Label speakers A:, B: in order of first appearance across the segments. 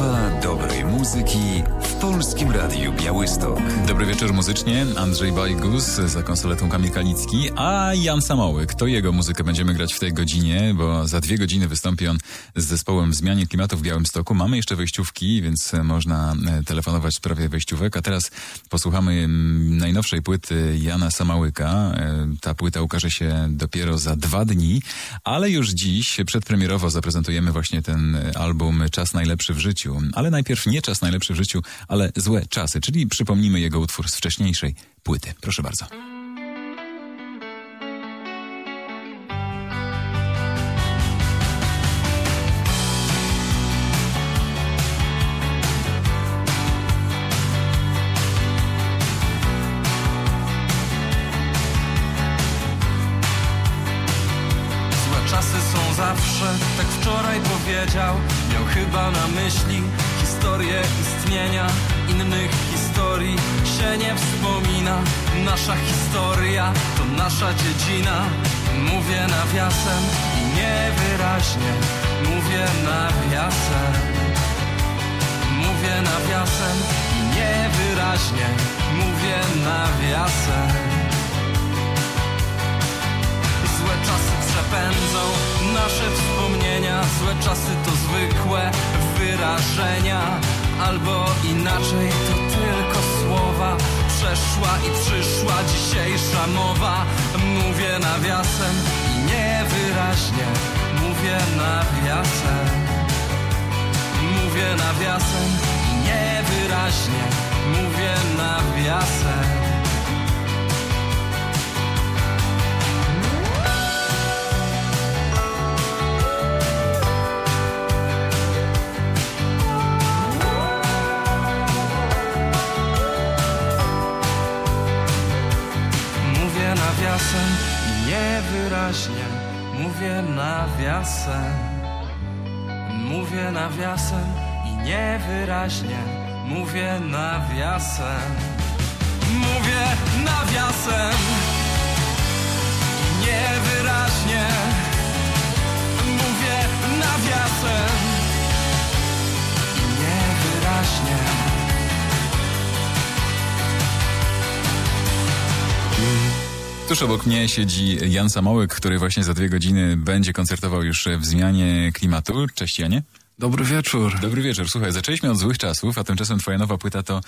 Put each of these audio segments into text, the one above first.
A: Strefa dobrej muzyki w Polskim Radiu Białystok.
B: Dobry wieczór muzycznie. Andrzej Bajgus, za konsoletą Kamil Kalicki, a Jan Samołyk. To jego muzykę będziemy grać w tej godzinie, bo za 2 godziny wystąpi on z zespołem w Zmianie Klimatu w Białymstoku. Mamy jeszcze wejściówki, więc można telefonować w sprawie wejściówek, a teraz posłuchamy najnowszej płyty Jana Samołyka. Ta płyta ukaże się dopiero za 2 dni, ale już dziś przedpremierowo zaprezentujemy właśnie ten album Czas najlepszy w życiu. Ale najpierw nie Czas najlepszy w życiu, ale Złe czasy, czyli przypomnimy jego utwór z wcześniejszej płyty. Proszę bardzo.
C: Czasy są zawsze, tak wczoraj powiedział. Miał chyba na myśli historię istnienia. Innych historii się nie wspomina. Nasza historia to nasza dziedzina. Mówię nawiasem i niewyraźnie. Mówię nawiasem. Mówię nawiasem i niewyraźnie. Mówię nawiasem. Złe czasy przepędzą nasze wspomnienia. Złe czasy to zwykłe wyrażenia. Albo inaczej to tylko słowa. Przeszła i przyszła dzisiejsza mowa. Mówię nawiasem i niewyraźnie. Mówię nawiasem. Mówię nawiasem i niewyraźnie. Mówię nawiasem. Nawiasem i niewyraźnie. Mówię nawiasem. Mówię nawiasem i niewyraźnie. Mówię nawiasem. Mówię nawiasem i niewyraźnie. Mówię nawiasem i niewyraźnie.
B: Tuż obok mnie siedzi Jan Samołyk, który właśnie za 2 godziny będzie koncertował już w Zmianie Klimatu. Cześć Janie.
D: Dobry wieczór.
B: Dobry wieczór. Słuchaj, zaczęliśmy od złych czasów, a tymczasem twoja nowa płyta to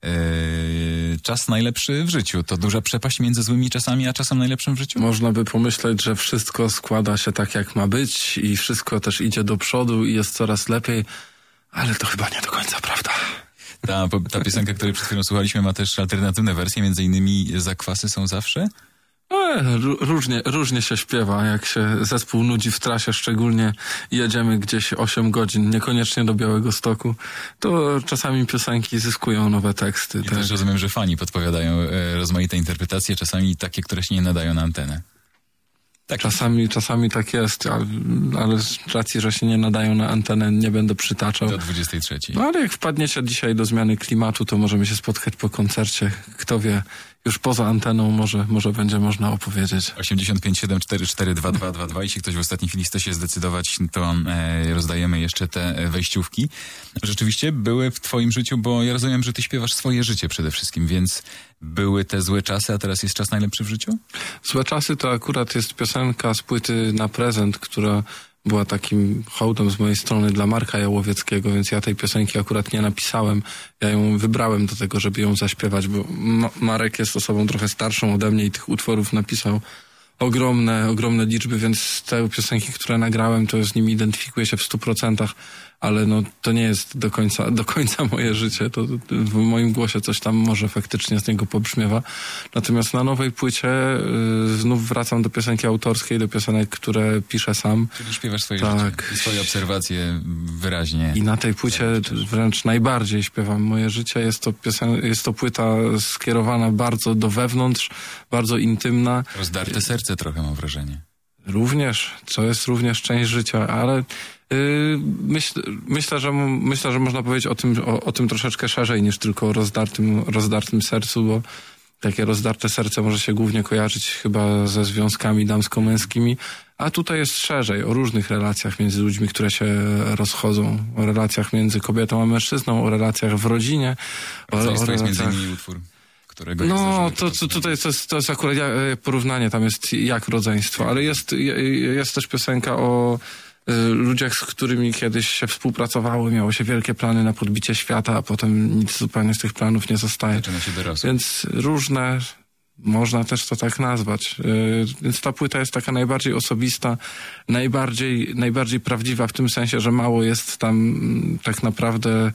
B: Czas najlepszy w życiu. To duża przepaść między złymi czasami a czasem najlepszym w życiu?
D: Można by pomyśleć, że wszystko składa się tak, jak ma być i wszystko też idzie do przodu i jest coraz lepiej, ale to chyba nie do końca prawda.
B: Ta piosenka, której przed chwilą słuchaliśmy, ma też alternatywne wersje, między innymi Zakwasy są zawsze?
D: Różnie się śpiewa, jak się zespół nudzi w trasie, szczególnie jedziemy gdzieś 8 godzin, niekoniecznie do Białegostoku, to czasami piosenki zyskują nowe teksty.
B: I
D: tak.
B: też rozumiem, że fani podpowiadają rozmaite interpretacje, czasami takie, które się nie nadają na antenę. Tak.
D: Czasami tak jest, ale z racji, że się nie nadają na antenę, nie będę przytaczał.
B: Do 23.
D: No ale jak wpadniecie dzisiaj do Zmiany Klimatu, to możemy się spotkać po koncercie. Kto wie, już poza anteną może będzie można opowiedzieć.
B: 85 744 2222. Jeśli ktoś w ostatniej chwili chce się zdecydować, to rozdajemy jeszcze te wejściówki. Rzeczywiście były w twoim życiu, bo ja rozumiem, że ty śpiewasz swoje życie przede wszystkim, więc były te złe czasy, a teraz jest czas najlepszy w życiu?
D: Złe czasy to akurat jest piosenka z płyty Na prezent, która była takim hołdem z mojej strony dla Marka Jałowieckiego, więc ja tej piosenki akurat nie napisałem. Ja ją wybrałem do tego, żeby ją zaśpiewać, bo Marek jest osobą trochę starszą ode mnie i tych utworów napisał ogromne liczby, więc te piosenki, które nagrałem, to z nimi identyfikuję się w 100%, ale no to nie jest do końca moje życie. To w moim głosie coś tam może faktycznie z niego pobrzmiewa. Natomiast na nowej płycie znów wracam do piosenki autorskiej, do piosenek, które piszę sam.
B: Czyli śpiewasz swoje życie, swoje obserwacje wyraźnie.
D: I na tej płycie wręcz najbardziej śpiewam moje życie. Jest to płyta skierowana bardzo do wewnątrz, bardzo intymna.
B: Rozdarte serce trochę, mam wrażenie.
D: Również, co jest również część życia, ale myślę, że można powiedzieć o tym troszeczkę szerzej niż tylko o rozdartym sercu, bo takie rozdarte serce może się głównie kojarzyć chyba ze związkami damsko-męskimi, A tutaj jest szerzej, o różnych relacjach między ludźmi, które się rozchodzą, o relacjach między kobietą a mężczyzną, o relacjach w rodzinie.
B: Co jest między innymi utwór, którego
D: no, tutaj to jest akurat porównanie, tam jest jak rodzeństwo, ale jest też piosenka o ludziach, z którymi kiedyś się współpracowało, miało się wielkie plany na podbicie świata, a potem nic zupełnie z tych planów nie zostaje.
B: Zaczyna się dorosłe.
D: Więc różne, można też to tak nazwać. Więc ta płyta jest taka najbardziej osobista, najbardziej prawdziwa w tym sensie, że mało jest tam tak naprawdę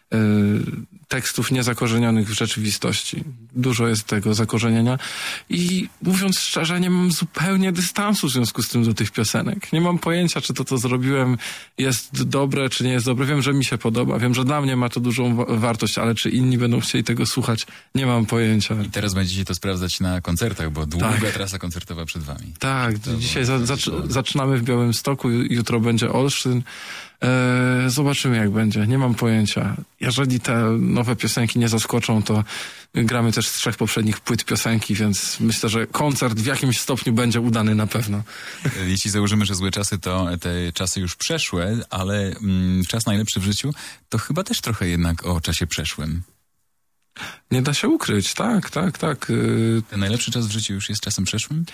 D: tekstów niezakorzenionych w rzeczywistości. Dużo jest tego zakorzenienia i mówiąc szczerze, nie mam zupełnie dystansu w związku z tym do tych piosenek. Nie mam pojęcia, czy to, co zrobiłem, jest dobre, czy nie jest dobre. Wiem, że mi się podoba, wiem, że dla mnie ma to dużą wartość, ale czy inni będą chcieli tego słuchać, nie mam pojęcia.
B: I teraz będziecie to sprawdzać na koncertach, bo długa trasa koncertowa przed wami.
D: Tak, dzisiaj zaczynamy w Białymstoku, jutro będzie Olsztyn. Zobaczymy, jak będzie. Nie mam pojęcia. Jeżeli te nowe piosenki nie zaskoczą, to gramy też z 3 poprzednich płyt piosenki, więc myślę, że koncert w jakimś stopniu będzie udany na pewno.
B: Jeśli założymy, że złe czasy, to te czasy już przeszłe, ale czas najlepszy w życiu to chyba też trochę jednak o czasie przeszłym.
D: Nie da się ukryć, tak.
B: Ten najlepszy czas w życiu już jest czasem przeszłym?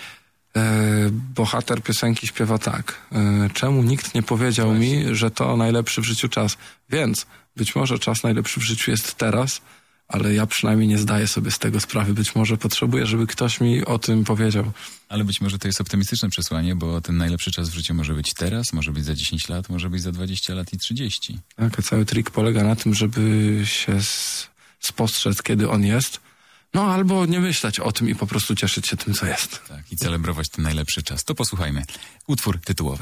D: Bohater piosenki śpiewa tak. Czemu nikt nie powiedział mi, że to najlepszy w życiu czas? Więc być może czas najlepszy w życiu jest teraz, ale ja przynajmniej nie zdaję sobie z tego sprawy. Być może potrzebuję, żeby ktoś mi o tym powiedział.
B: Ale być może to jest optymistyczne przesłanie, bo ten najlepszy czas w życiu może być teraz, może być za 10 lat, może być za 20 lat i 30.
D: Tak, a cały trik polega na tym, żeby się spostrzec, kiedy on jest. No, albo nie myśleć o tym i po prostu cieszyć się tym, co jest.
B: Tak, i celebrować ten najlepszy czas. To posłuchajmy. Utwór tytułowy.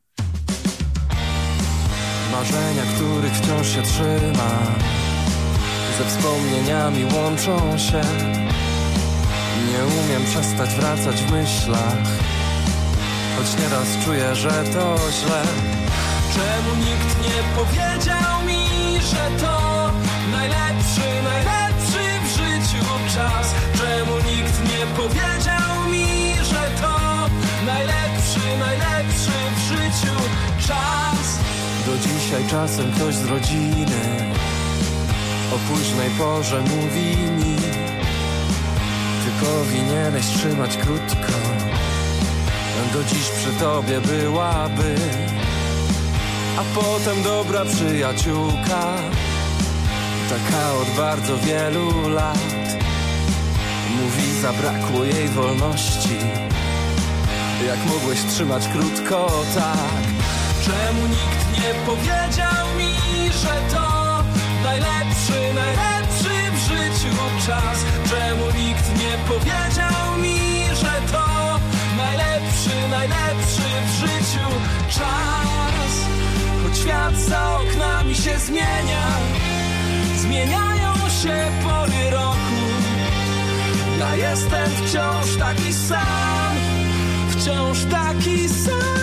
C: Marzenia, których wciąż się trzyma, ze wspomnieniami łączą się. Nie umiem przestać wracać w myślach, choć nieraz czuję, że to źle. Czemu nikt nie powiedział mi, że to najlepszy w życiu czas? Czemu nikt nie powiedział mi, że to najlepszy w życiu czas? Do dzisiaj czasem ktoś z rodziny o późnej porze mówi mi: ty powinieneś trzymać krótko, do dziś przy tobie byłaby. A potem dobra przyjaciółka, taka od bardzo wielu lat, mówi: zabrakło jej wolności, jak mogłeś trzymać krótko tak? Czemu nikt nie powiedział mi, że to najlepszy w życiu czas? Czemu nikt nie powiedział mi, że to najlepszy w życiu czas? Choć świat za oknami się zmienia, zmieniają się pory roku, ja jestem wciąż taki sam, wciąż taki sam.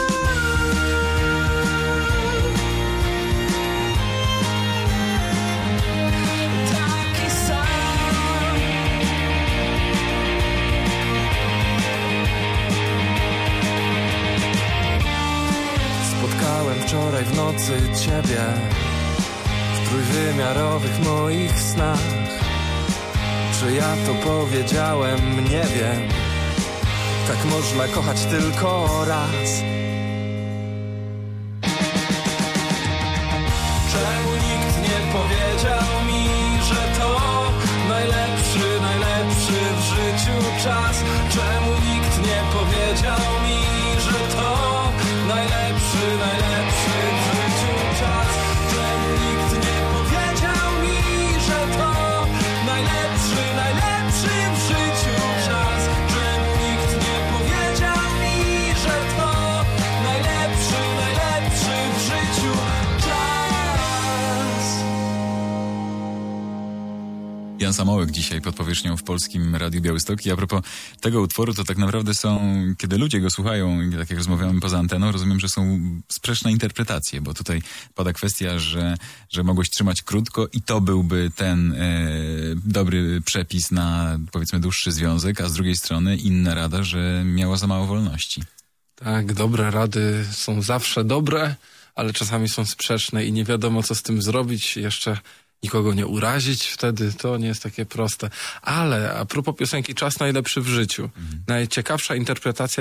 C: Taki sam. Spotkałem wczoraj w nocy ciebie w trójwymiarowych moich snach. Czy ja to powiedziałem? Nie wiem. Tak można kochać tylko raz. Czemu nikt nie powiedział mi, że to najlepszy w życiu czas? Czemu nikt nie powiedział mi, że to najlepszy w życiu czas? Czemu nikt nie powiedział mi, że to najlepszy w życiu czas? Czemu nikt nie powiedział mi, że to najlepszy w życiu czas?
B: Jan Samołek dzisiaj pod powierzchnią w Polskim Radiu Białystok. I a propos tego utworu, to tak naprawdę kiedy ludzie go słuchają, i tak jak rozmawiamy poza anteną, rozumiem, że są sprzeczne interpretacje, bo tutaj pada kwestia, że mogłeś trzymać krótko i to byłby ten dobry przepis na, powiedzmy, dłuższy związek, a z drugiej strony inna rada, że miała za mało wolności.
D: Tak, dobre rady są zawsze dobre, ale czasami są sprzeczne i nie wiadomo, co z tym zrobić. Jeszcze nikogo nie urazić wtedy, to nie jest takie proste. Ale a propos piosenki Czas najlepszy w życiu. Najciekawsza interpretacja,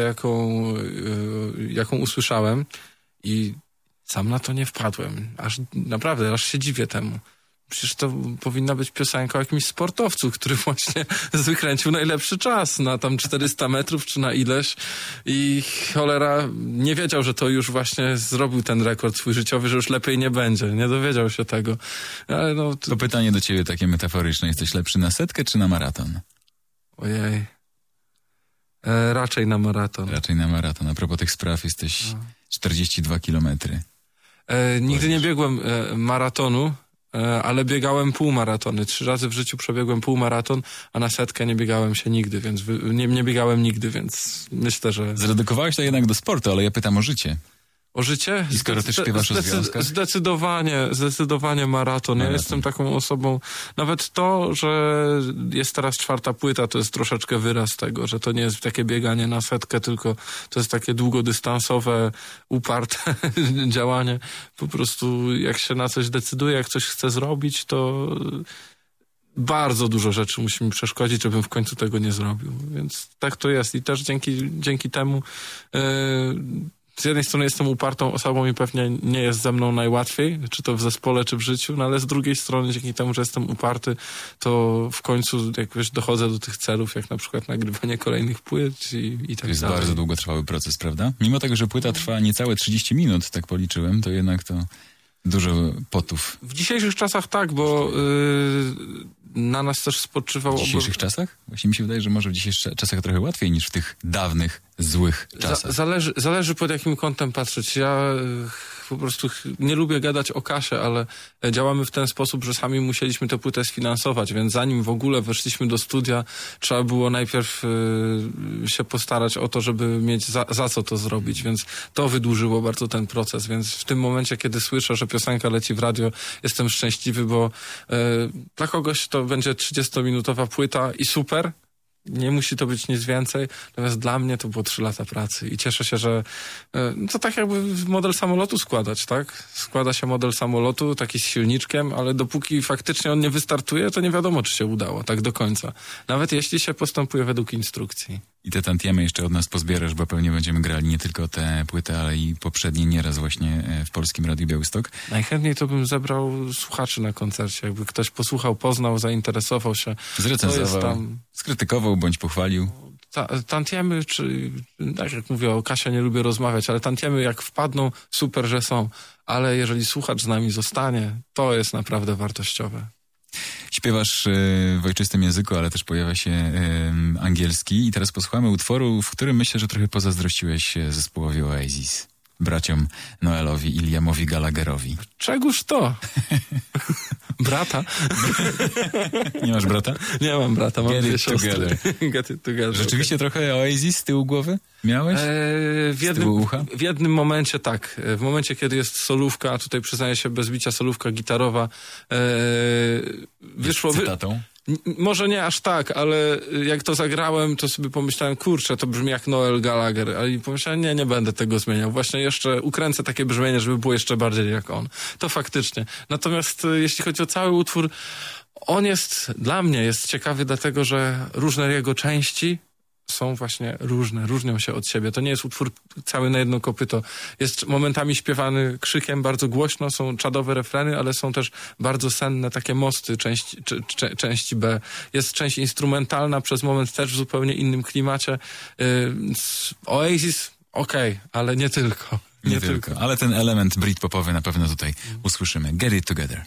D: jaką usłyszałem i sam na to nie wpadłem. Aż się dziwię temu. Przecież to powinna być piosenka o jakimś sportowcu, który właśnie wykręcił najlepszy czas na tam 400 metrów czy na ileś i cholera nie wiedział, że to już właśnie zrobił ten rekord swój życiowy, że już lepiej nie będzie. Nie dowiedział się tego. Ale no,
B: To pytanie do ciebie takie metaforyczne. Jesteś lepszy na setkę czy na maraton?
D: Ojej. Raczej na maraton.
B: Raczej na maraton. A propos tych spraw, jesteś 42 kilometry.
D: Nigdy nie biegłem maratonu, ale biegałem półmaratony. 3 razy w życiu przebiegłem półmaraton, a na setkę nie biegałem się nigdy, więc nie biegałem nigdy, więc myślę, że...
B: Zredukowałeś to jednak do sportu, ale ja pytam o życie.
D: O życie?
B: I skoro też śpiewasz o związkach?
D: Zdecydowanie maraton. Ja jestem taką osobą, nawet to, że jest teraz 4. płyta, to jest troszeczkę wyraz tego, że to nie jest takie bieganie na setkę, tylko to jest takie długodystansowe, uparte działanie. Po prostu jak się na coś decyduje, jak coś chce zrobić, to bardzo dużo rzeczy musi mi przeszkodzić, żebym w końcu tego nie zrobił. Więc tak to jest i też dzięki temu z jednej strony jestem upartą osobą i pewnie nie jest ze mną najłatwiej, czy to w zespole, czy w życiu, no ale z drugiej strony dzięki temu, że jestem uparty, to w końcu jakoś dochodzę do tych celów, jak na przykład nagrywanie kolejnych płyt i tak dalej.
B: To jest bardzo długotrwały proces, prawda? Mimo tego, że płyta trwa niecałe 30 minut, tak policzyłem, to jednak to dużo potów.
D: W dzisiejszych czasach tak, bo na nas też spoczywał...
B: W dzisiejszych czasach? Właśnie mi się wydaje, że może w dzisiejszych czasach trochę łatwiej niż w tych dawnych, złych czasach.
D: Zależy pod jakim kątem patrzeć. Ja po prostu nie lubię gadać o kasie, ale działamy w ten sposób, że sami musieliśmy tę płytę sfinansować, więc zanim w ogóle weszliśmy do studia, trzeba było najpierw się postarać o to, żeby mieć za co to zrobić, więc to wydłużyło bardzo ten proces, więc w tym momencie, kiedy słyszę, że piosenka leci w radio, jestem szczęśliwy, bo dla kogoś to będzie 30-minutowa płyta i super. Nie musi to być nic więcej, natomiast dla mnie to było 3 lata pracy i cieszę się, że to tak jakby model samolotu składać, tak? Składa się model samolotu, taki z silniczkiem, ale dopóki faktycznie on nie wystartuje, to nie wiadomo, czy się udało, tak do końca. Nawet jeśli się postępuje według instrukcji.
B: I te tantiemy jeszcze od nas pozbierasz, bo pewnie będziemy grali nie tylko tę płytę, ale i poprzednie nieraz właśnie w Polskim Radiu Białystok.
D: Najchętniej to bym zebrał słuchaczy na koncercie. Jakby ktoś posłuchał, poznał, zainteresował się.
B: Zrecenzował, skrytykował bądź pochwalił.
D: Tantiemy, czy tak jak mówię, o Kasie nie lubię rozmawiać, ale tantiemy jak wpadną, super, że są. Ale jeżeli słuchacz z nami zostanie, to jest naprawdę wartościowe.
B: Śpiewasz w ojczystym języku, ale też pojawia się angielski i teraz posłuchamy utworu, w którym myślę, że trochę pozazdrościłeś zespołowi Oasis, braciom Noelowi i Liamowi Gallagherowi.
D: Czegóż to? Brata?
B: Nie masz brata?
D: Nie mam brata, mam 2 siostry.
B: Get it together. Rzeczywiście trochę Oasis z tyłu głowy miałeś?
D: W jednym momencie tak. W momencie, kiedy jest solówka, a tutaj przyznaję się bez bicia, solówka gitarowa, wyszło...
B: Cytatą?
D: Może nie aż tak, ale jak to zagrałem, to sobie pomyślałem, kurczę, to brzmi jak Noel Gallagher, ale pomyślałem, nie będę tego zmieniał. Właśnie jeszcze ukręcę takie brzmienie, żeby było jeszcze bardziej jak on. To faktycznie. Natomiast jeśli chodzi o cały utwór, on jest, dla mnie jest ciekawy, dlatego że różne jego części są właśnie różne, różnią się od siebie. To nie jest utwór cały na jedno kopyto. Jest momentami śpiewany krzykiem bardzo głośno, są czadowe refreny, ale są też bardzo senne takie mosty części B. Jest część instrumentalna, przez moment też w zupełnie innym klimacie. Oasis, okej, ale nie tylko.
B: Nie tylko. Ale ten element britpopowy na pewno tutaj usłyszymy. Get it together.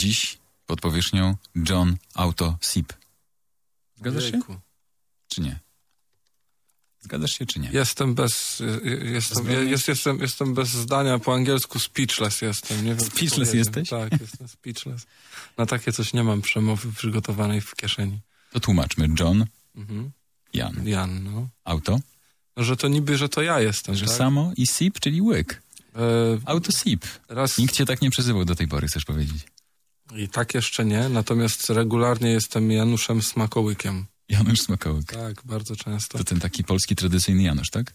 B: dziś pod powierzchnią John Auto Sip. Zgadzasz się? Czy nie? Zgadzasz się, czy nie?
D: Jestem bez zdania, po angielsku speechless jestem. Nie wiem,
B: speechless jesteś?
D: Tak, jestem speechless. Na takie coś nie mam przemowy przygotowanej w kieszeni.
B: To tłumaczmy. John,
D: Jan, no.
B: Auto?
D: Że to niby, że to ja jestem,
B: Że
D: tak?
B: samo i Sip, czyli łyk. Auto Sip. Nikt cię tak nie przezywał do tej pory, chcesz powiedzieć?
D: I tak jeszcze nie, natomiast regularnie jestem Januszem Smakołykiem.
B: Janusz Smakołyk.
D: Tak, bardzo często.
B: To ten taki polski tradycyjny Janusz, tak?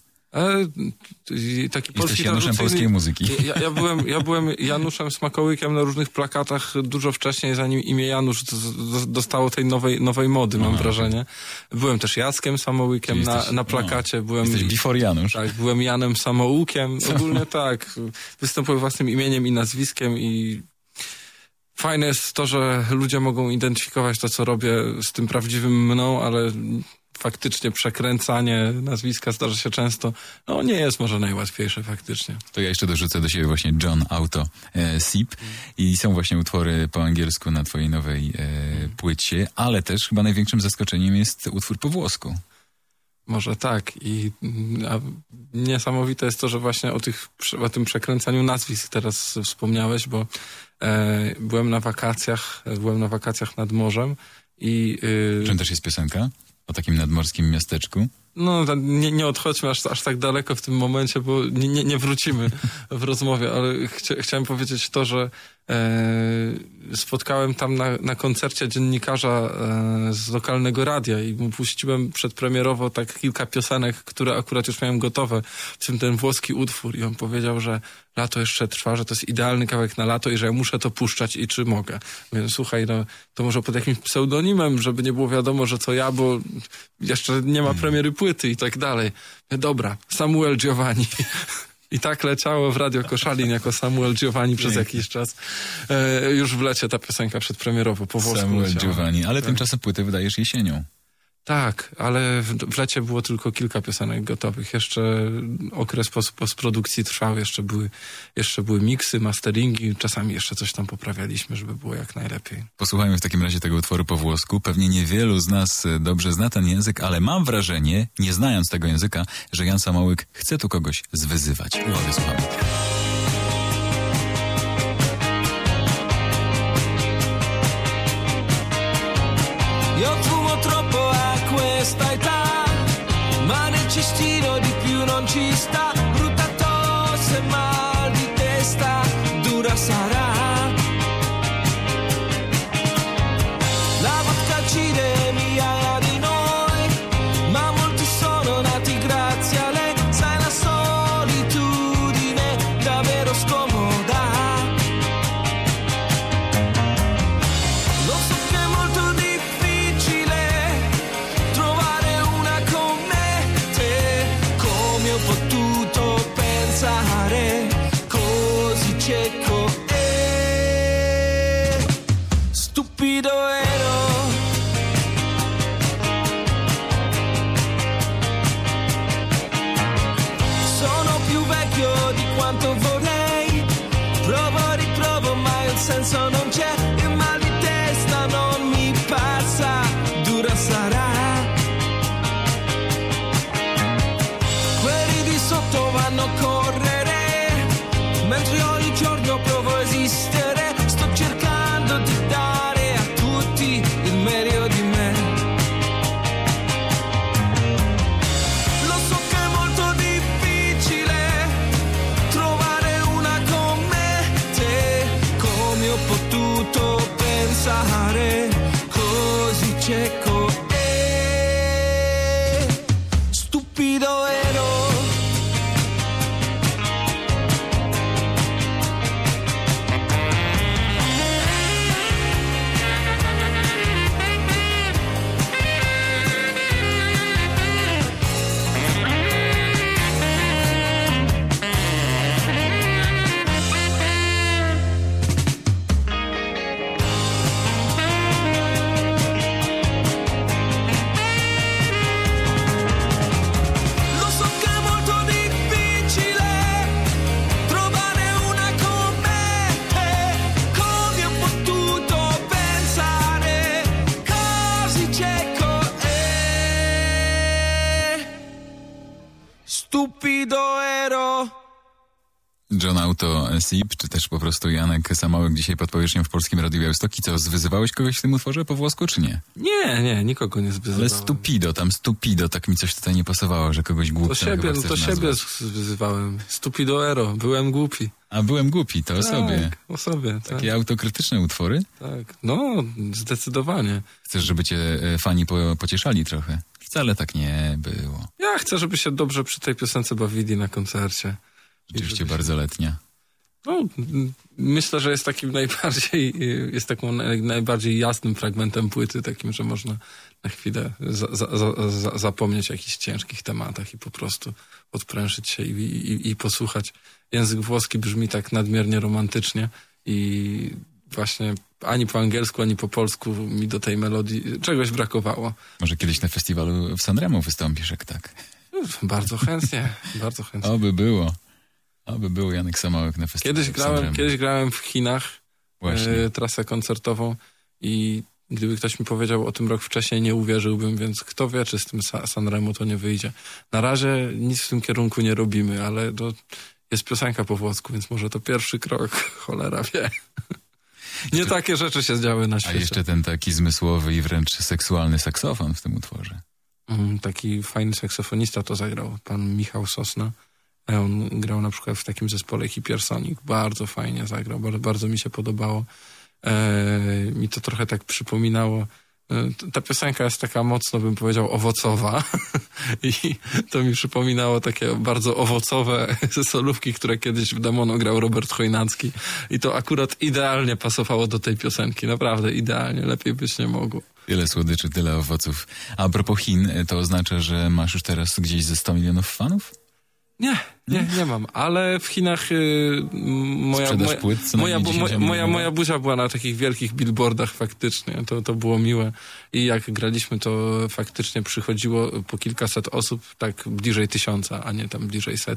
D: Taki
B: Jesteś Januszem polskiej muzyki.
D: Ja byłem Januszem Smakołykiem na różnych plakatach dużo wcześniej, zanim imię Janusz dostało tej nowej mody, mam wrażenie. Byłem też Jackiem Samołykiem na plakacie.
B: Jesteś before Janusz.
D: Tak, byłem Janem Samoukiem. Ogólnie tak. Występuję własnym imieniem i nazwiskiem i fajne jest to, że ludzie mogą identyfikować to, co robię z tym prawdziwym mną, ale faktycznie przekręcanie nazwiska zdarza się często. No nie jest może najłatwiejsze faktycznie.
B: To ja jeszcze dorzucę do siebie właśnie John Auto Sip i są właśnie utwory po angielsku na twojej nowej płycie, ale też chyba największym zaskoczeniem jest utwór po włosku.
D: Może tak niesamowite jest to, że właśnie o tym przekręcaniu nazwisk teraz wspomniałeś, bo byłem na wakacjach nad morzem i...
B: Czym też jest piosenka? O takim nadmorskim miasteczku?
D: No, nie odchodźmy aż tak daleko w tym momencie, bo nie wrócimy w rozmowie, ale chciałem powiedzieć to, że spotkałem tam na koncercie dziennikarza z lokalnego radia i mu puściłem przedpremierowo tak kilka piosenek, które akurat już miałem gotowe, w tym ten włoski utwór i on powiedział, że lato jeszcze trwa, że to jest idealny kawałek na lato i że ja muszę to puszczać i czy mogę. Mówię, słuchaj, no to może pod jakimś pseudonimem, żeby nie było wiadomo, że to ja, bo jeszcze nie ma premiery płyty i tak dalej. Dobra, Samuel Giovanni. I tak leciało w Radio Koszalin jako Samuel Giovanni przez jakiś czas. Już w lecie ta piosenka przedpremierowo po włosku
B: Samuel
D: leciała.
B: Giovanni, ale tymczasem płytę wydajesz jesienią.
D: Tak, ale w lecie było tylko kilka piosenek gotowych. Jeszcze okres postprodukcji trwał, jeszcze były miksy, masteringi, czasami jeszcze coś tam poprawialiśmy, żeby było jak najlepiej.
B: Posłuchajmy w takim razie tego utworu po włosku. Pewnie niewielu z nas dobrze zna ten język, ale mam wrażenie, nie znając tego języka, że Jan Samołyk chce tu kogoś zwyzywać. Uwaga, słuchamy.
E: Io fumo troppo a questa età, ma nel cestino di più non ci sta. Brutta tosse, mal di testa, dura sarà. La vodka uccide migliaia di noi, ma molti sono nati grazie a lei. Sai, la solitudine davvero scomoda. Lo so che è molto difficile trovare una come te. Come ho potuto pensare così cieco e stupido ero. Sono più vecchio di quanto vorrei, provo, riprovo, ma il senso non c'è. Il mal di testa non mi passa, dura sarà. Quelli di sotto vanno a correre, mentre ogni giorno provo a esistere. Sto cercando di dare a tutti il meglio di me. Lo so che è molto difficile trovare una come te. Come ho potuto pensare così cieco e stupido ero.
B: John Auto Sip, czy też po prostu Janek Samałek dzisiaj pod powierzchnią w Polskim Radiu Białystok. Co, zwyzywałeś kogoś w tym utworze po włosku, czy nie?
D: Nie, nikogo nie zwyzywałem.
B: Ale stupido, tak mi coś tutaj nie pasowało, że kogoś głupcem
D: To siebie zwyzywałem. Stupido ero, byłem głupi.
B: A byłem głupi, to o sobie.
D: O sobie, tak.
B: Takie autokrytyczne utwory?
D: Tak, no, zdecydowanie.
B: Chcesz, żeby cię fani pocieszali trochę? Wcale tak nie było.
D: Ja chcę, żeby się dobrze przy tej piosence bawili na koncercie.
B: Rzeczywiście bardzo letnia.
D: No, myślę, że jest takim najbardziej jasnym fragmentem płyty, takim, że można na chwilę zapomnieć o jakichś ciężkich tematach i po prostu odprężyć się i posłuchać. Język włoski brzmi tak nadmiernie romantycznie i właśnie ani po angielsku, ani po polsku mi do tej melodii czegoś brakowało.
B: Może kiedyś na festiwalu w Sanremo wystąpisz, jak tak?
D: Bardzo chętnie, bardzo chętnie.
B: Oby był Janek Samałek na festiwalu.
D: Kiedyś grałem w Chinach, trasę koncertową i gdyby ktoś mi powiedział o tym rok wcześniej, nie uwierzyłbym, więc kto wie, czy z tym Sanremo to nie wyjdzie. Na razie nic w tym kierunku nie robimy, ale to jest piosenka po włosku, więc może to pierwszy krok, cholera wie. Nie takie rzeczy się działy na świecie.
B: A jeszcze ten taki zmysłowy i wręcz seksualny saksofon w tym utworze.
D: Taki fajny saksofonista to zagrał, pan Michał Sosna. On grał na przykład w takim zespole Hipersonic. Bardzo fajnie zagrał, bardzo mi się podobało. Mi to trochę tak przypominało. Ta piosenka jest taka mocno, bym powiedział, owocowa i to mi przypominało takie bardzo owocowe solówki, które kiedyś w Demono grał Robert Chojnacki i to akurat idealnie pasowało do tej piosenki, naprawdę idealnie, lepiej być nie mogło.
B: Tyle słodyczy, tyle owoców. A propos Chin, to oznacza, że masz już teraz gdzieś ze 100 milionów fanów?
D: Nie mam, ale w Chinach moja buzia była na takich wielkich billboardach faktycznie, to było miłe i jak graliśmy, to faktycznie przychodziło po kilkaset osób, tak bliżej 1000, a nie tam bliżej 100.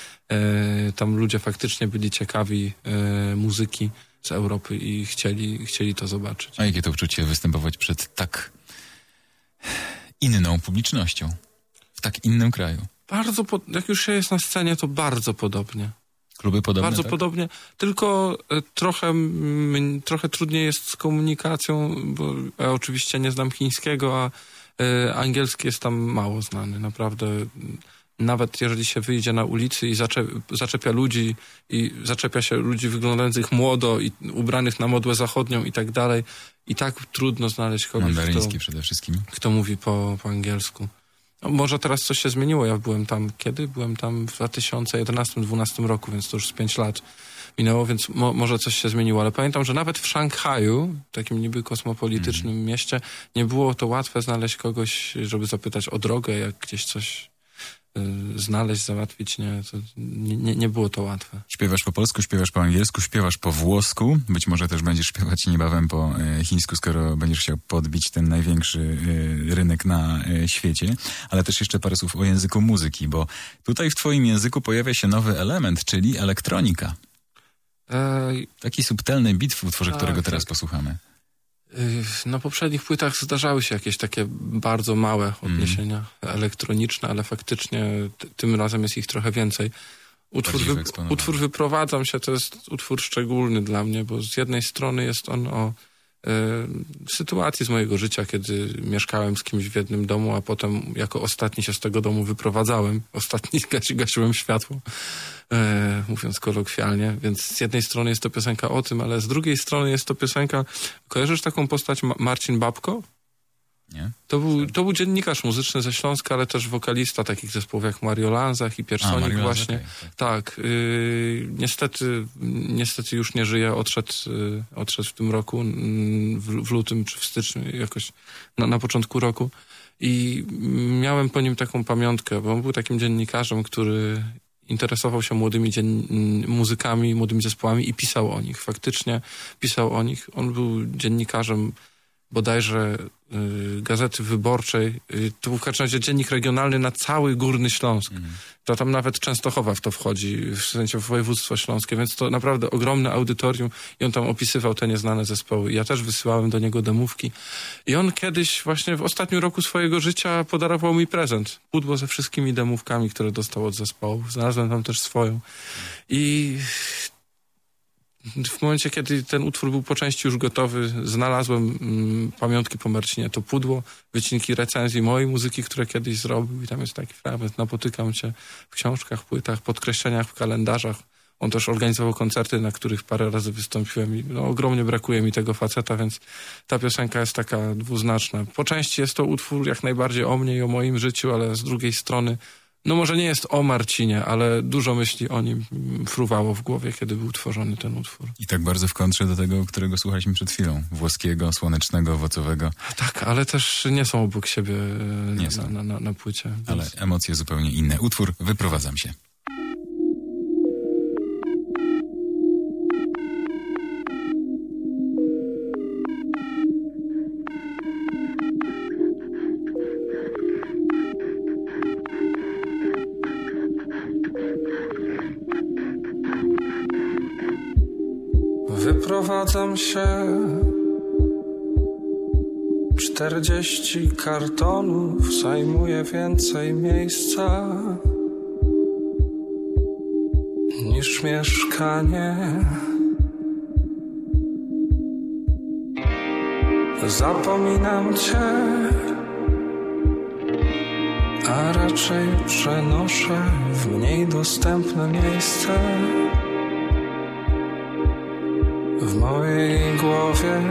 D: Tam ludzie faktycznie byli ciekawi muzyki z Europy i chcieli to zobaczyć.
B: A jakie to uczucie występować przed tak inną publicznością, w tak innym kraju?
D: Jak już się jest na scenie, to bardzo podobnie.
B: Kluby podobne,
D: bardzo
B: tak?
D: Podobnie, tylko trochę trudniej jest z komunikacją, bo ja oczywiście nie znam chińskiego, a angielski jest tam mało znany. Naprawdę, nawet jeżeli się wyjdzie na ulicy i zaczepia się ludzi wyglądających młodo i ubranych na modłę zachodnią i tak dalej, i tak trudno znaleźć kogoś,
B: mandaryński przede wszystkim,
D: kto mówi po angielsku. No, może teraz coś się zmieniło. Ja byłem tam kiedy? Byłem tam w 2011-2012 roku, więc to już z 5 lat minęło, więc może coś się zmieniło. Ale pamiętam, że nawet w Szanghaju, takim niby kosmopolitycznym mieście, nie było to łatwe znaleźć kogoś, żeby zapytać o drogę, jak gdzieś coś znaleźć, załatwić. Nie było to łatwe.
B: Śpiewasz po polsku, śpiewasz po angielsku, śpiewasz po włosku. Być może też będziesz śpiewać niebawem po chińsku, skoro będziesz chciał podbić ten największy rynek na świecie. Ale też jeszcze parę słów o języku muzyki, bo tutaj w twoim języku pojawia się nowy element, czyli elektronika. Taki subtelny beat w utworze, którego teraz posłuchamy.
D: Na poprzednich płytach zdarzały się jakieś takie bardzo małe odniesienia elektroniczne, ale faktycznie tym razem jest ich trochę więcej. Utwór Wyprowadzam się to jest utwór szczególny dla mnie, bo z jednej strony jest on o sytuacji z mojego życia, kiedy mieszkałem z kimś w jednym domu, a potem jako ostatni się z tego domu wyprowadzałem. Ostatni gasiłem światło, mówiąc kolokwialnie. Więc z jednej strony jest to piosenka o tym, ale z drugiej strony jest to piosenka... Kojarzysz taką postać Marcin Babko?
B: Nie.
D: To był dziennikarz muzyczny ze Śląska, ale też wokalista takich zespołów jak Mario Lanza, Hipersonic właśnie. Tak. Niestety już nie żyje. Odszedł w tym roku, w lutym czy w styczniu, jakoś na początku roku. I miałem po nim taką pamiątkę, bo on był takim dziennikarzem, który interesował się młodymi muzykami, młodymi zespołami i pisał o nich. Faktycznie pisał o nich. On był dziennikarzem bodajże Gazety Wyborczej, to był w każdym razie dziennik regionalny na cały Górny Śląsk. To tam nawet Częstochowa w to wchodzi, w sensie województwo śląskie, więc to naprawdę ogromne audytorium i on tam opisywał te nieznane zespoły. Ja też wysyłałem do niego demówki i on kiedyś właśnie w ostatnim roku swojego życia podarował mi prezent. Pudło ze wszystkimi demówkami, które dostał od zespołów. Znalazłem tam też swoją. I w momencie, kiedy ten utwór był po części już gotowy, znalazłem pamiątki po Marcinie. To Pudło, wycinki recenzji mojej muzyki, które kiedyś zrobił i tam jest taki fragment. Napotykam cię w książkach, płytach, podkreśleniach, w kalendarzach. On też organizował koncerty, na których parę razy wystąpiłem i ogromnie brakuje mi tego faceta, więc ta piosenka jest taka dwuznaczna. Po części jest to utwór jak najbardziej o mnie i o moim życiu, ale z drugiej strony może nie jest o Marcinie, ale dużo myśli o nim fruwało w głowie, kiedy był tworzony ten utwór.
B: I tak bardzo w kontrze do tego, którego słuchaliśmy przed chwilą. Włoskiego, słonecznego, owocowego.
D: Tak, ale też nie są obok siebie na płycie. Więc...
B: Ale emocje zupełnie inne. Utwór Wyprowadzam się.
C: Wyprowadzam się, 40 kartonów zajmuje więcej miejsca niż mieszkanie. Zapominam cię, a raczej przenoszę w mniej dostępne miejsce. W mojej głowie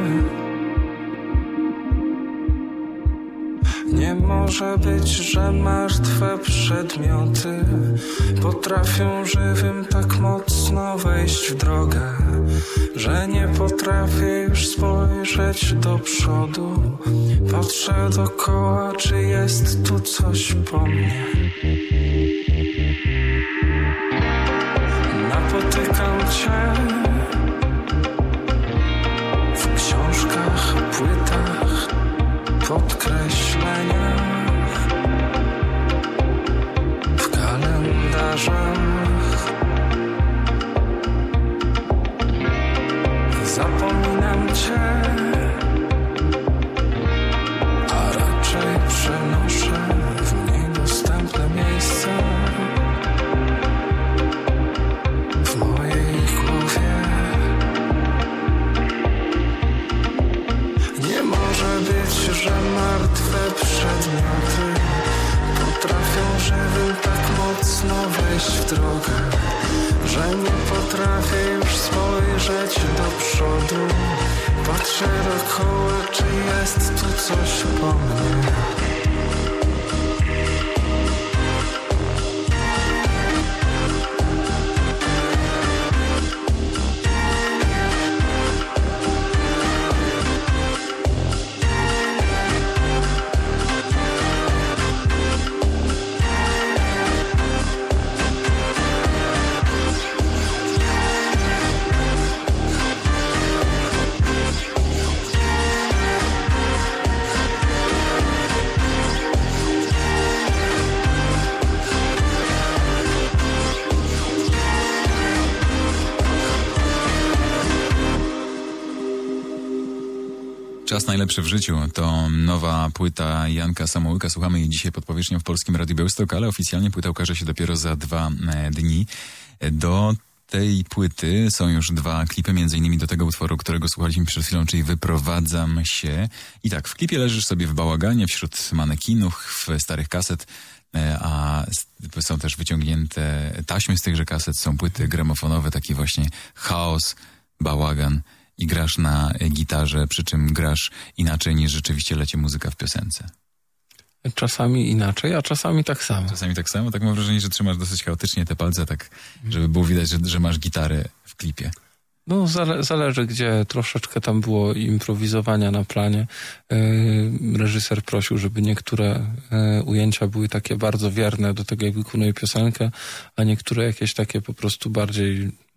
C: nie może być, że martwe przedmioty potrafią żywym tak mocno wejść w drogę, że nie potrafię już spojrzeć do przodu. Patrzę dookoła, czy jest tu coś po mnie. Napotykam cię w książkach, płytach, podkreśleniach, w kalendarzach. Zapominam cię, a raczej przenoszę w mniej dostępne miejsca. W mojej głowie nie może być, że martwe przedmioty potrafią żywym tak mocno wejść w drogę, że nie potrafię już spojrzeć do przodu. Patrzę dookoła, czy jest tu coś po mnie.
B: Czas najlepszy w życiu to nowa płyta Janka Samołyka. Słuchamy jej dzisiaj pod powierzchnią w Polskim Radiu Białystok, ale oficjalnie płyta ukaże się dopiero za 2 dni. Do tej płyty są już 2 klipy, między innymi do tego utworu, którego słuchaliśmy przed chwilą, czyli Wyprowadzam się. I tak, w klipie leżysz sobie w bałaganie wśród manekinów, w starych kaset, a są też wyciągnięte taśmy z tychże kaset, są płyty gramofonowe, taki właśnie chaos, bałagan. I grasz na gitarze, przy czym grasz inaczej niż rzeczywiście leci muzyka w piosence.
D: Czasami inaczej, a czasami tak samo.
B: Czasami tak samo? Tak mam wrażenie, że trzymasz dosyć chaotycznie te palce, tak żeby było widać, że masz gitarę w klipie.
D: No zależy, gdzie troszeczkę tam było improwizowania na planie. Reżyser prosił, żeby niektóre ujęcia były takie bardzo wierne do tego, jak wykonuje piosenkę, a niektóre jakieś takie po prostu bardziej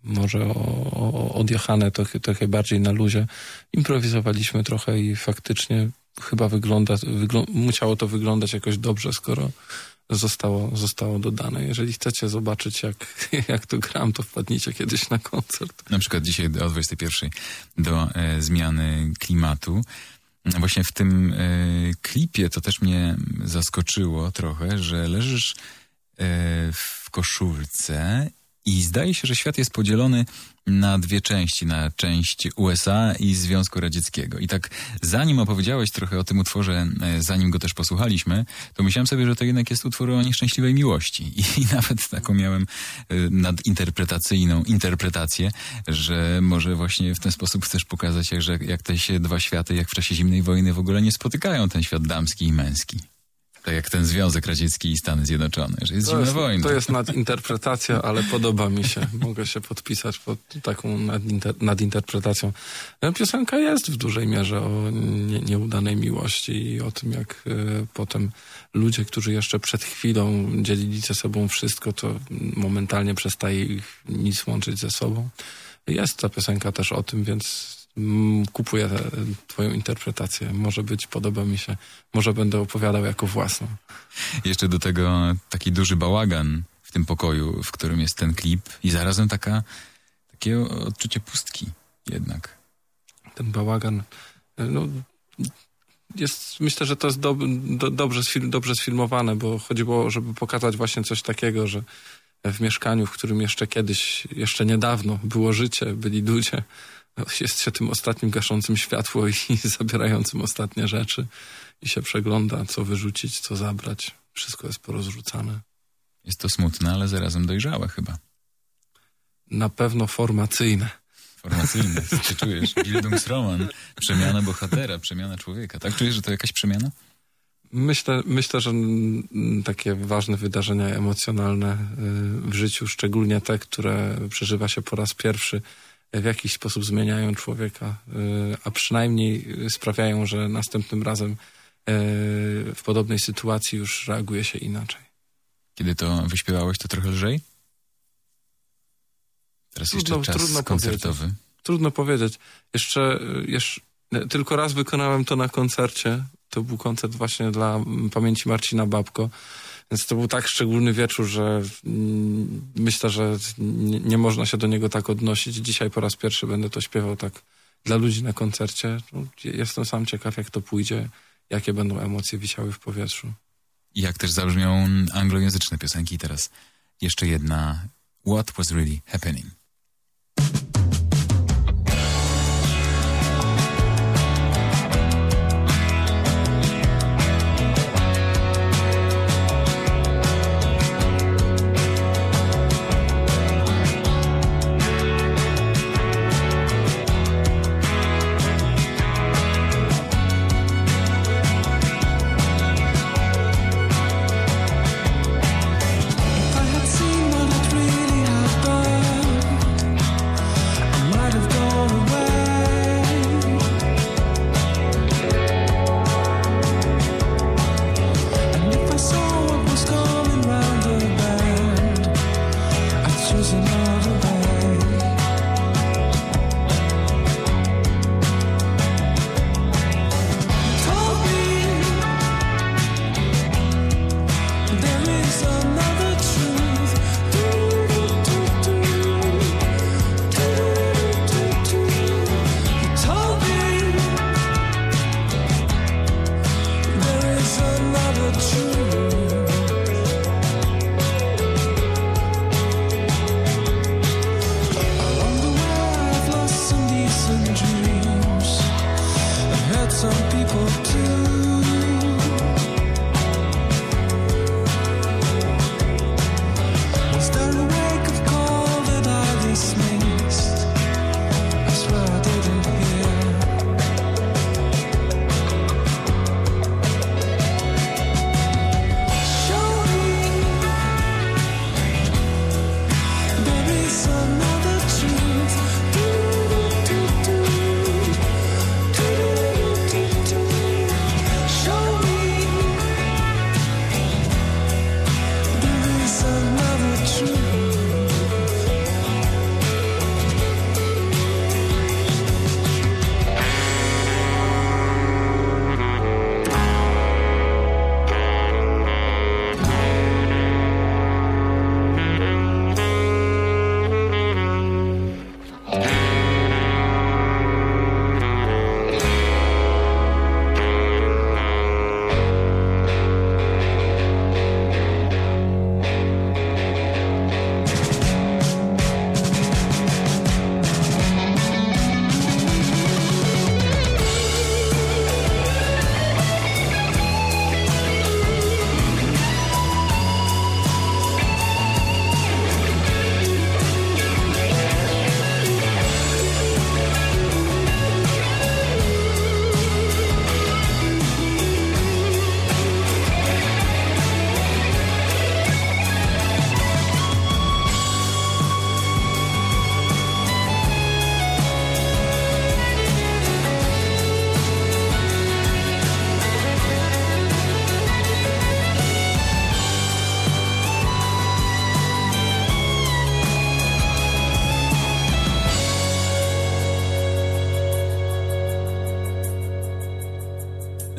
D: może odjechane trochę bardziej na luzie. Improwizowaliśmy trochę i faktycznie chyba musiało to wyglądać jakoś dobrze, skoro zostało dodane. Jeżeli chcecie zobaczyć, jak to gram, to wpadnijcie kiedyś na koncert.
B: Na przykład dzisiaj o 21 do zmiany klimatu. Właśnie w tym klipie to też mnie zaskoczyło trochę, że leżysz w koszulce i zdaje się, że świat jest podzielony na dwie części, na część USA i Związku Radzieckiego. I tak zanim opowiedziałeś trochę o tym utworze, zanim go też posłuchaliśmy, to myślałem sobie, że to jednak jest utwór o nieszczęśliwej miłości. I nawet taką miałem nadinterpretacyjną interpretację, że może właśnie w ten sposób chcesz pokazać, jak te się dwa światy, jak w czasie zimnej wojny w ogóle nie spotykają, ten świat damski i męski. Tak jak ten Związek Radziecki i Stany Zjednoczone, że jest zimna wojna.
D: To jest nadinterpretacja, ale podoba mi się. Mogę się podpisać pod taką nadinterpretacją. Piosenka jest w dużej mierze o nieudanej miłości i o tym, jak potem ludzie, którzy jeszcze przed chwilą dzielili ze sobą wszystko, to momentalnie przestaje ich nic łączyć ze sobą. Jest ta piosenka też o tym, więc kupuję twoją interpretację. Może być, podoba mi się. Może będę opowiadał jako własną.
B: Jeszcze do tego taki duży bałagan w tym pokoju, w którym jest ten klip i zarazem takie odczucie pustki jednak.
D: Ten bałagan, myślę, że to jest dobrze sfilmowane, bo chodziło, żeby pokazać właśnie coś takiego, że w mieszkaniu, w którym jeszcze niedawno było życie, byli ludzie, jest się tym ostatnim gaszącym światło i zabierającym ostatnie rzeczy i się przegląda, co wyrzucić, co zabrać. Wszystko jest porozrzucane.
B: Jest to smutne, ale zarazem dojrzałe chyba.
D: Na pewno formacyjne.
B: Formacyjne, ty czujesz? Bildungsroman, przemiana bohatera, przemiana człowieka. Tak czujesz, że to jakaś przemiana?
D: Myślę, że takie ważne wydarzenia emocjonalne w życiu, szczególnie te, które przeżywa się po raz pierwszy, w jakiś sposób zmieniają człowieka, a przynajmniej sprawiają, że następnym razem w podobnej sytuacji już reaguje się inaczej. Kiedy to wyśpiewałeś, to trochę lżej? Teraz jeszcze czas koncertowy. Trudno powiedzieć. Jeszcze tylko raz wykonałem to na koncercie. To był koncert właśnie dla pamięci Marcina Babko. Więc to był tak szczególny wieczór, że myślę, że nie można się do niego tak odnosić. Dzisiaj po raz pierwszy będę to śpiewał tak dla ludzi na koncercie. Jestem sam ciekaw, jak to pójdzie, jakie będą emocje wisiały w powietrzu.
B: I jak też zabrzmią anglojęzyczne piosenki. Teraz jeszcze jedna. What was really happening?
F: If I had seen what had really happened,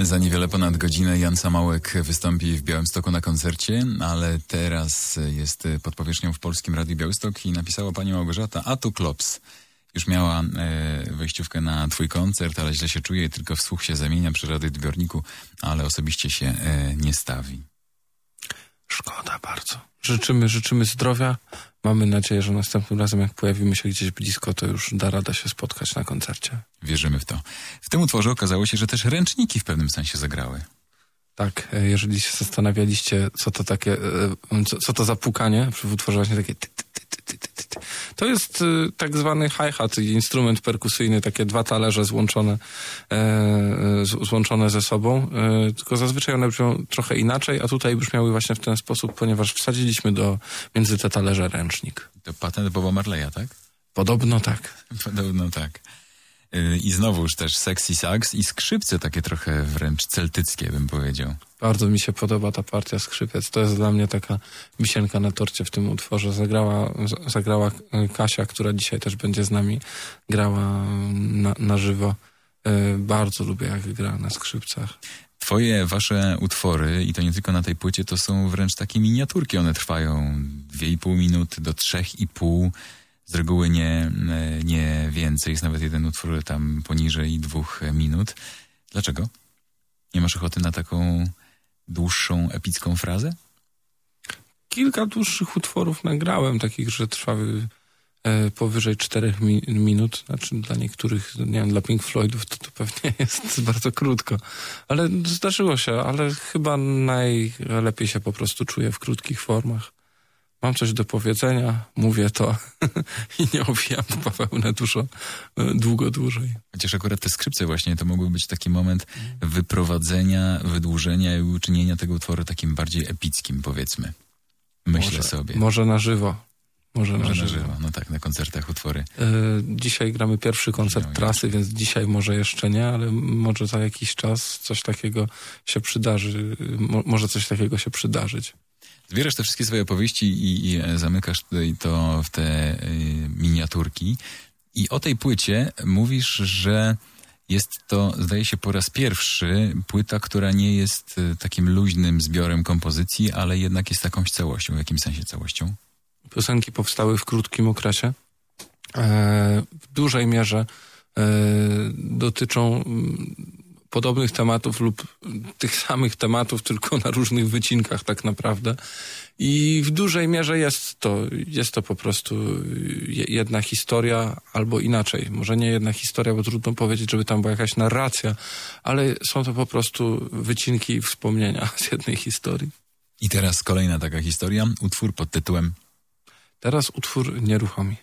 B: Za niewiele ponad godzinę Jan Samałek wystąpi w Białymstoku na koncercie, ale teraz jest pod powierzchnią w Polskim Radiu Białystok i napisała pani Małgorzata: a tu klops. Już miała wejściówkę na twój koncert, ale źle się czuje i tylko w słuch się zamienia przy radioodbiorniku, ale osobiście się nie stawi.
D: Szkoda bardzo. Życzymy zdrowia. Mamy nadzieję, że następnym razem, jak pojawimy się gdzieś blisko, to już da rada się spotkać na koncercie.
B: Wierzymy w to. W tym utworze okazało się, że też ręczniki w pewnym sensie zagrały.
D: Tak, jeżeli się zastanawialiście, co to za pukanie, w utworze właśnie takie to jest tak zwany hi-hat, instrument perkusyjny, takie dwa talerze złączone ze sobą, tylko zazwyczaj one brzmią trochę inaczej, a tutaj brzmiały właśnie w ten sposób, ponieważ wsadziliśmy między te talerze ręcznik.
B: To patent Boba Marleya, tak?
D: Podobno tak.
B: Podobno tak. I znowuż też sexy sax i skrzypce takie trochę wręcz celtyckie, bym powiedział. Bardzo
D: mi się podoba ta partia skrzypiec. To jest dla mnie taka wisienka na torcie w tym utworze. Zagrała Kasia, która dzisiaj też będzie z nami grała na żywo. Bardzo lubię, jak gra na skrzypcach.
B: Wasze utwory, i to nie tylko na tej płycie, to są wręcz takie miniaturki. One trwają 2,5 minuty do 3,5. Z reguły nie więcej. Jest nawet jeden utwór tam poniżej 2 minut. Dlaczego? Nie masz ochoty na taką dłuższą, epicką frazę?
D: Kilka dłuższych utworów nagrałem, takich, że trwały powyżej 4 minut. Znaczy dla niektórych, nie wiem, dla Pink Floydów to pewnie jest bardzo krótko. Ale zdarzyło się, ale chyba najlepiej się po prostu czuję w krótkich formach. Mam coś do powiedzenia, mówię to i nie owijam bawełnę dłużej.
B: Chociaż akurat te skrzypce właśnie to mógłby być taki moment wyprowadzenia, wydłużenia i uczynienia tego utworu takim bardziej epickim, powiedzmy. Myślę sobie.
D: Może na żywo. Może na żywo.
B: No tak, na koncertach utwory.
D: Dzisiaj gramy pierwszy koncert trasy, więc dzisiaj może jeszcze nie, ale może za jakiś czas coś takiego się przydarzy. Może coś takiego się przydarzyć.
B: Zbierasz te wszystkie swoje opowieści i zamykasz to w te miniaturki. I o tej płycie mówisz, że jest to, zdaje się, po raz pierwszy płyta, która nie jest takim luźnym zbiorem kompozycji, ale jednak jest jakąś całością. W jakim sensie całością?
D: Piosenki powstały w krótkim okresie. W dużej mierze dotyczą podobnych tematów lub tych samych tematów, tylko na różnych wycinkach tak naprawdę. I w dużej mierze jest to po prostu jedna historia, albo inaczej. Może nie jedna historia, bo trudno powiedzieć, żeby tam była jakaś narracja, ale są to po prostu wycinki i wspomnienia z jednej historii.
B: I teraz kolejna taka historia, utwór pod tytułem?
D: Teraz utwór Nieruchomi.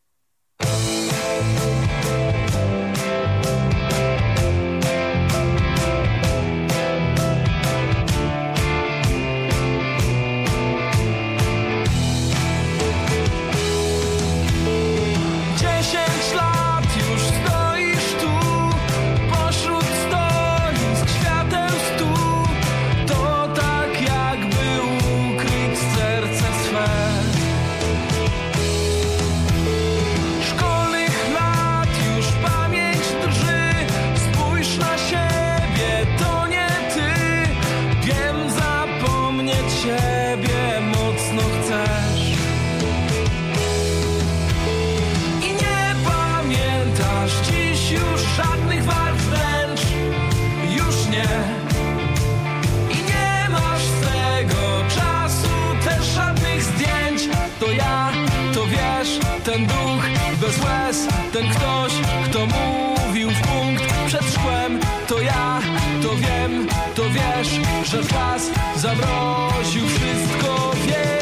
E: Ten duch bez łez, ten ktoś, kto mówił w punkt przed szkłem. To ja, to wiem, to wiesz, że czas zamroził wszystko, wiesz.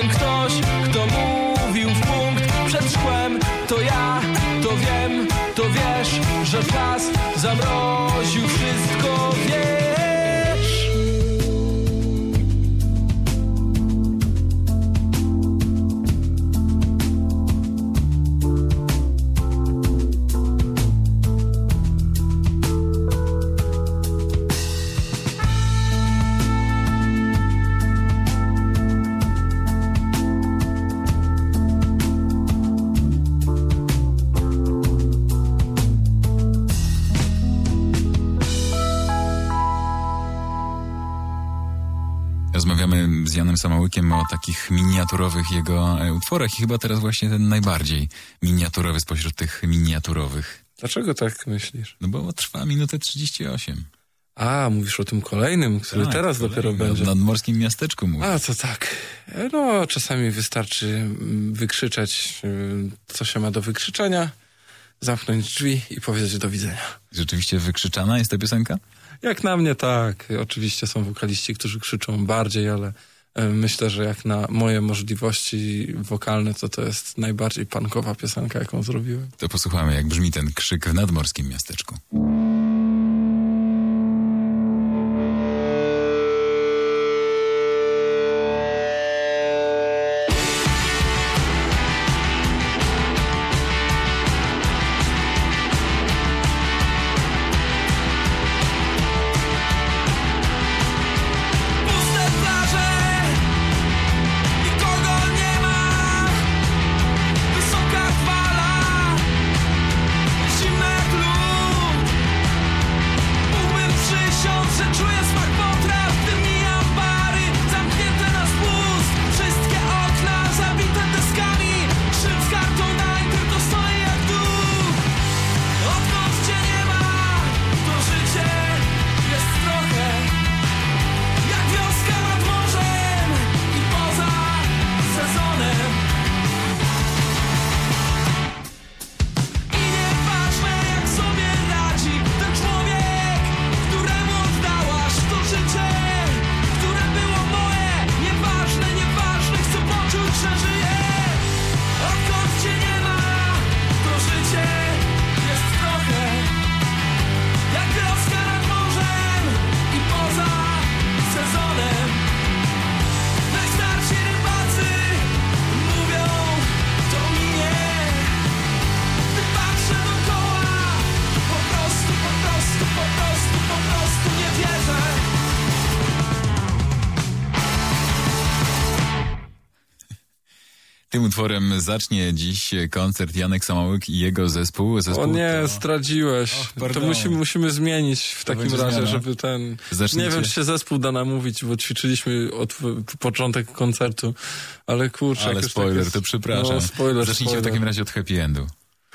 E: ten ktoś, kto mówił w punkt przed szkłem. To ja, to wiem, to wiesz, że czas zamroził wszystko, wiesz.
B: Rozmawiamy z Janem Samołykiem o takich miniaturowych jego utworach i chyba teraz właśnie ten najbardziej miniaturowy spośród tych miniaturowych.
D: Dlaczego tak myślisz?
B: No bo trwa minutę 38.
D: A, mówisz o tym kolejnym, który
B: Tak,
D: teraz dopiero będzie.
B: W nadmorskim miasteczku mówię.
D: A, to tak. No, czasami wystarczy wykrzyczeć, co się ma do wykrzyczenia, zamknąć drzwi i powiedzieć do widzenia.
B: Rzeczywiście wykrzyczana jest ta piosenka?
D: Jak na mnie tak. Oczywiście są wokaliści, którzy krzyczą bardziej, ale myślę, że jak na moje możliwości wokalne, to jest najbardziej punkowa piosenka, jaką zrobiłem.
B: To posłuchamy, jak brzmi ten krzyk w nadmorskim miasteczku. Tym utworem zacznie dziś koncert Janek Samołyk i jego zespół.
D: O nie, zdradziłeś. To musimy zmienić w takim razie, zmiana? Żeby ten... Zaczniecie? Nie wiem, czy się zespół da namówić, bo ćwiczyliśmy od początek koncertu, ale kurczę...
B: Ale spoiler, to przepraszam.
D: No, spoiler.
B: W takim razie od happy endu.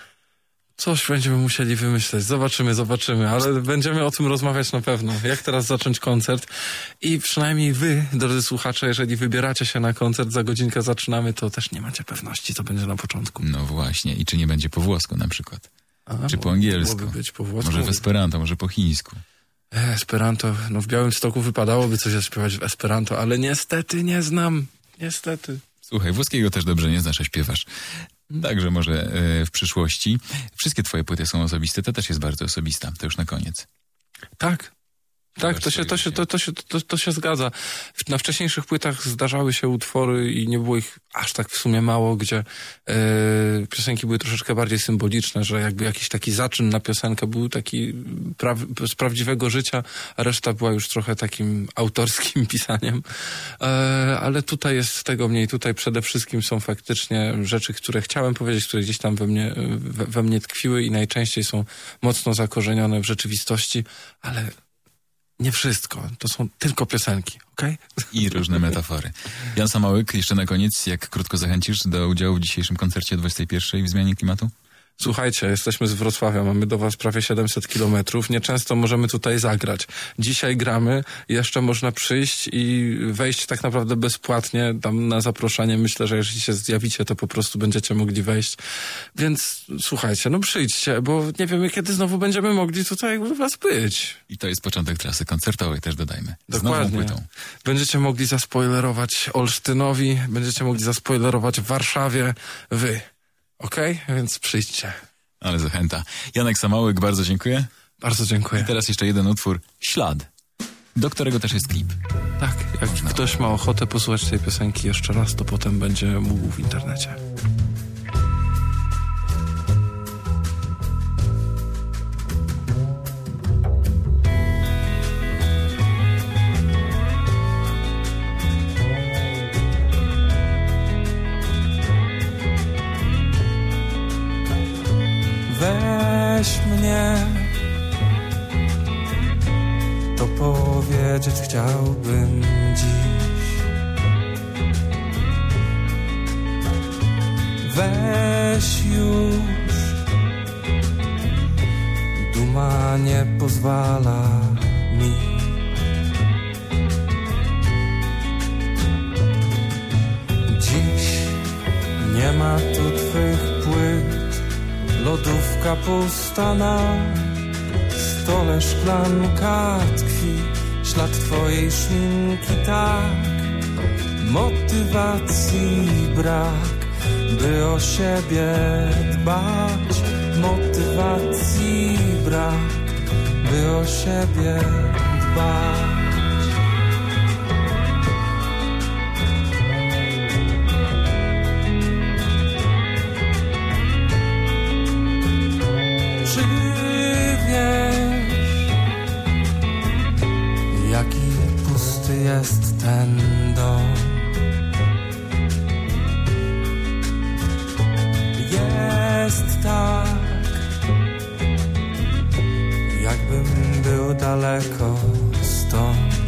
D: Coś będziemy musieli wymyśleć. Zobaczymy, ale będziemy o tym rozmawiać na pewno. Jak teraz zacząć koncert? I przynajmniej wy, drodzy słuchacze, jeżeli wybieracie się na koncert, za godzinkę zaczynamy, to też nie macie pewności, co będzie na początku.
B: No właśnie. I czy nie będzie po włosku na przykład? Czy po angielsku?
D: Być po włosku.
B: Może w esperanto, może po chińsku.
D: Esperanto. No w Białymstoku wypadałoby coś zaśpiewać w esperanto, ale niestety nie znam. Niestety.
B: Słuchaj, włoskiego też dobrze nie znasz, a śpiewasz. Także może w przyszłości. Wszystkie twoje płyty są osobiste, to też jest bardzo osobista. To już na koniec.
D: Tak. Tak, to się zgadza. Na wcześniejszych płytach zdarzały się utwory i nie było ich aż tak w sumie mało, gdzie piosenki były troszeczkę bardziej symboliczne, że jakby jakiś taki zaczyn na piosenkę był taki z prawdziwego życia, a reszta była już trochę takim autorskim pisaniem. Ale tutaj jest tego mniej. Tutaj przede wszystkim są faktycznie rzeczy, które chciałem powiedzieć, które gdzieś tam we mnie tkwiły i najczęściej są mocno zakorzenione w rzeczywistości, ale nie wszystko. To są tylko piosenki, okej?
B: I różne metafory. Jan Samołyk, jeszcze na koniec, jak krótko zachęcisz do udziału w dzisiejszym koncercie o 21:00 w Zmianie Klimatu?
D: Słuchajcie, jesteśmy z Wrocławia, mamy do was prawie 700 kilometrów, nieczęsto możemy tutaj zagrać. Dzisiaj gramy, jeszcze można przyjść i wejść tak naprawdę bezpłatnie, tam na zaproszenie. Myślę, że jeżeli się zjawicie, to po prostu będziecie mogli wejść. Więc słuchajcie, no przyjdźcie, bo nie wiemy, kiedy znowu będziemy mogli tutaj u was być.
B: I to jest początek trasy koncertowej, też dodajmy. Z
D: Dokładnie.
B: nową płytą.
D: Będziecie mogli zaspoilerować Olsztynowi, będziecie mogli zaspoilerować Warszawie, wy. Okej? Więc przyjdźcie.
B: Ale zachęta. Janek Samołyk, bardzo dziękuję.
D: Bardzo dziękuję.
B: I teraz jeszcze jeden utwór, Ślad, do którego też jest klip.
D: Tak, jak ktoś ma ochotę posłuchać tej piosenki jeszcze raz, to potem będzie mógł w internecie.
C: Weź mnie, to powiedzieć chciałbym dziś. Weź już, duma nie pozwala mi. Dziś nie ma tu twych płyt. Lodówka pusta, na stole szklanka tkwi, ślad twojej szminki, tak. Motywacji brak, by o siebie dbać. Motywacji brak, by o siebie dbać. Jaki pusty jest ten dom. Jest tak, jakbym był daleko stąd.